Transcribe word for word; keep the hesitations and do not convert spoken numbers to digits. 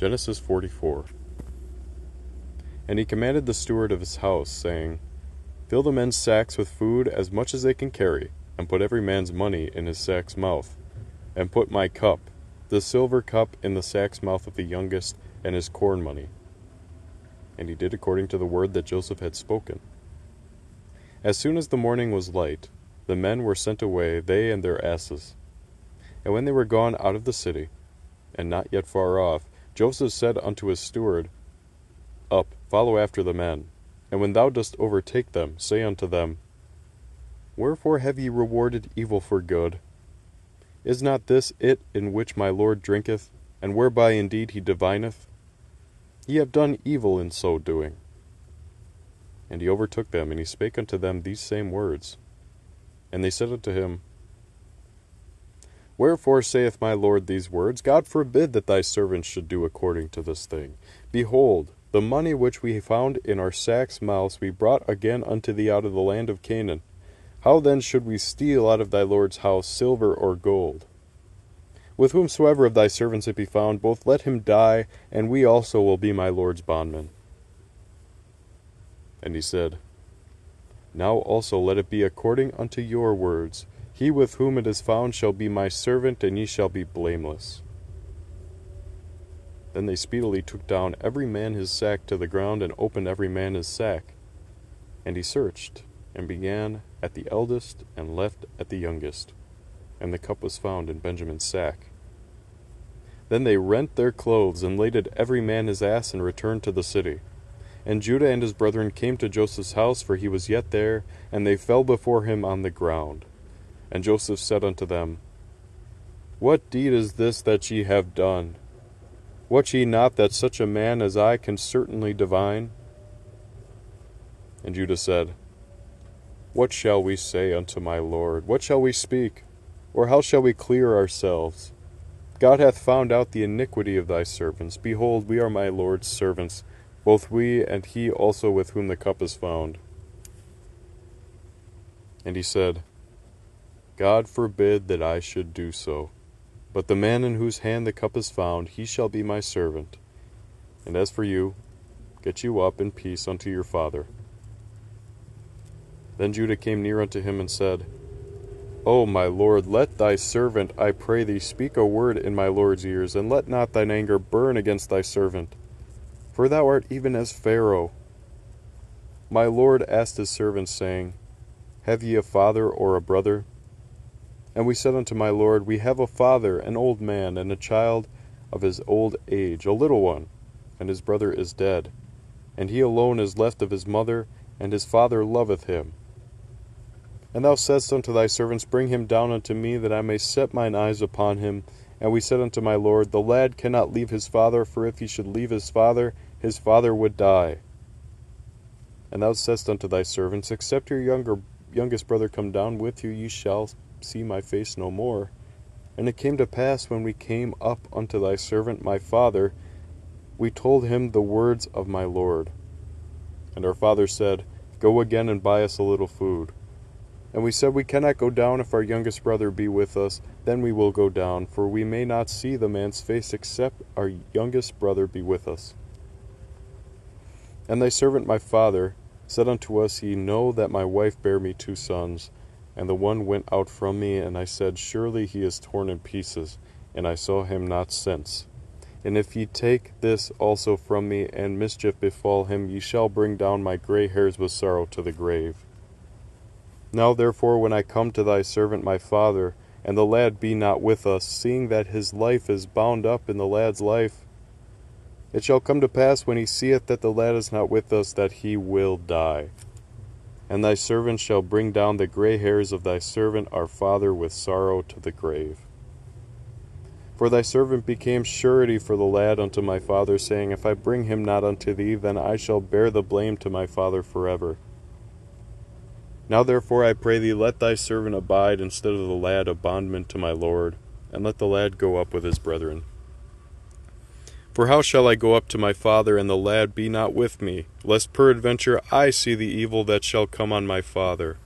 Genesis forty-four. And he commanded the steward of his house, saying, Fill the men's sacks with food as much as they can carry, and put every man's money in his sack's mouth, and put my cup, the silver cup, in the sack's mouth of the youngest, and his corn money. And he did according to the word that Joseph had spoken. As soon as the morning was light, the men were sent away, they and their asses. And when they were gone out of the city, and not yet far off, Joseph said unto his steward, Up, follow after the men, and when thou dost overtake them, say unto them, Wherefore have ye rewarded evil for good? Is not this it in which my Lord drinketh, and whereby indeed he divineth? Ye have done evil in so doing. And he overtook them, and he spake unto them these same words. And they said unto him, Wherefore saith my Lord these words? God forbid that thy servants should do according to this thing. Behold, the money which we found in our sacks' mouths we brought again unto thee out of the land of Canaan. How then should we steal out of thy Lord's house silver or gold? With whomsoever of thy servants it be found, both let him die, and we also will be my Lord's bondmen. And he said, Now also let it be according unto your words. He with whom it is found shall be my servant, and ye shall be blameless. Then they speedily took down every man his sack to the ground, and opened every man his sack. And he searched, and began at the eldest, and left at the youngest. And the cup was found in Benjamin's sack. Then they rent their clothes, and laded every man his ass, and returned to the city. And Judah and his brethren came to Joseph's house, for he was yet there, and they fell before him on the ground. And Joseph said unto them, What deed is this that ye have done? Wot ye not that such a man as I can certainly divine? And Judah said, What shall we say unto my Lord? What shall we speak? Or how shall we clear ourselves? God hath found out the iniquity of thy servants. Behold, we are my Lord's servants, both we and he also with whom the cup is found. And he said, God forbid that I should do so. But the man in whose hand the cup is found, he shall be my servant. And as for you, get you up in peace unto your father. Then Judah came near unto him and said, O my Lord, let thy servant, I pray thee, speak a word in my Lord's ears, and let not thine anger burn against thy servant. For thou art even as Pharaoh. My Lord asked his servants, saying, Have ye a father or a brother? And we said unto my Lord, We have a father, an old man, and a child of his old age, a little one, and his brother is dead. And he alone is left of his mother, and his father loveth him. And thou saidst unto thy servants, Bring him down unto me, that I may set mine eyes upon him. And we said unto my Lord, The lad cannot leave his father, for if he should leave his father, his father would die. And thou saidst unto thy servants, Except your younger, youngest brother come down with you, ye shall see my face no more. And it came to pass, when we came up unto thy servant my father, we told him the words of my Lord. And our father said, Go again and buy us a little food. And we said, We cannot go down if our youngest brother be with us, then we will go down, for we may not see the man's face except our youngest brother be with us. And thy servant my father said unto us, Ye know that my wife bare me two sons, and the one went out from me, and I said, Surely he is torn in pieces, and I saw him not since. And if ye take this also from me, and mischief befall him, ye shall bring down my gray hairs with sorrow to the grave. Now therefore, when I come to thy servant my father, and the lad be not with us, seeing that his life is bound up in the lad's life, it shall come to pass, when he seeth that the lad is not with us, that he will die. And thy servant shall bring down the gray hairs of thy servant our father with sorrow to the grave. For thy servant became surety for the lad unto my father, saying, If I bring him not unto thee, then I shall bear the blame to my father forever. Now therefore I pray thee, let thy servant abide instead of the lad a bondman to my Lord, and let the lad go up with his brethren. For how shall I go up to my father, and the lad be not with me, lest peradventure I see the evil that shall come on my father?